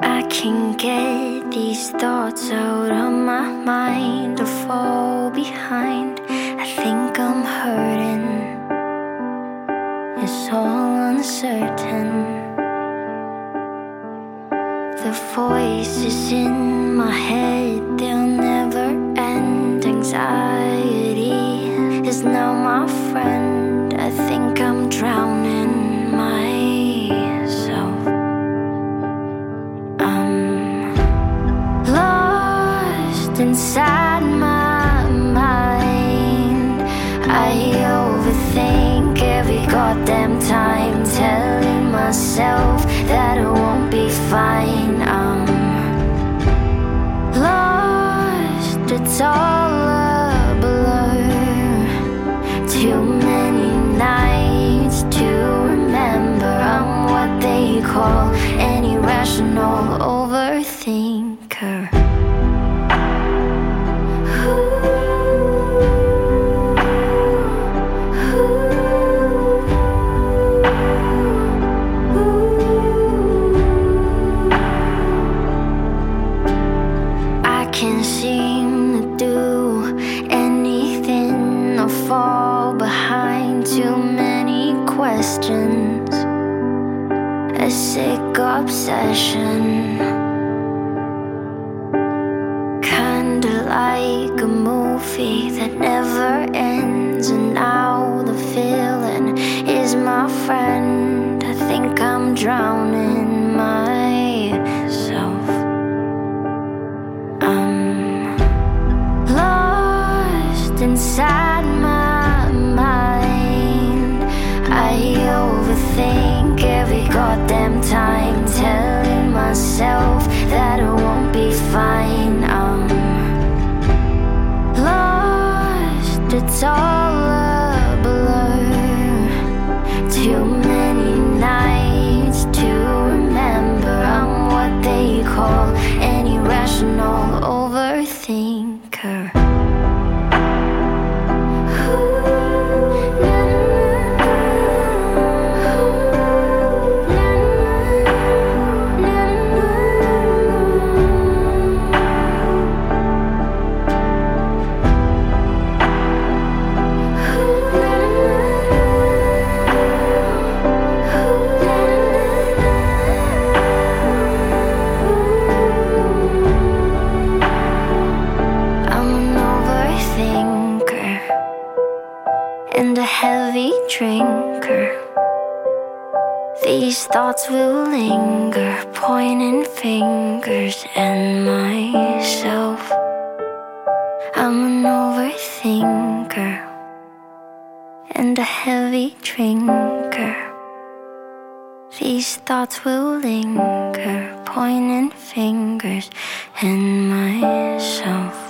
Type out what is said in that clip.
I can't get these thoughts out of my mind or fall behind. I think I'm hurting, it's all uncertain. The voices in my head, they'll never end. Anxiety is now my friend. I think I'm drowning myself. I'm lost inside my mind. I overthink every goddamn time, telling myself that it won't be fine. I'm lost, it's all a blur. Too many nights to remember. I'm what they call an irrational overthinker. Can't seem to do anything or fall behind. Too many questions, a sick obsession. Kinda like a movie that never ends, and now the villain is my friend. I think I'm drowning myself. Inside my mind, I overthink every goddamn time, telling myself that it won't be fine. I'm lost, it's all a blur. Too many nights to remember. I'm what they call an irrational overthinker. And a heavy drinker. These thoughts will linger, pointing fingers at myself. I'm an overthinker and a heavy drinker. These thoughts will linger, pointing fingers at myself.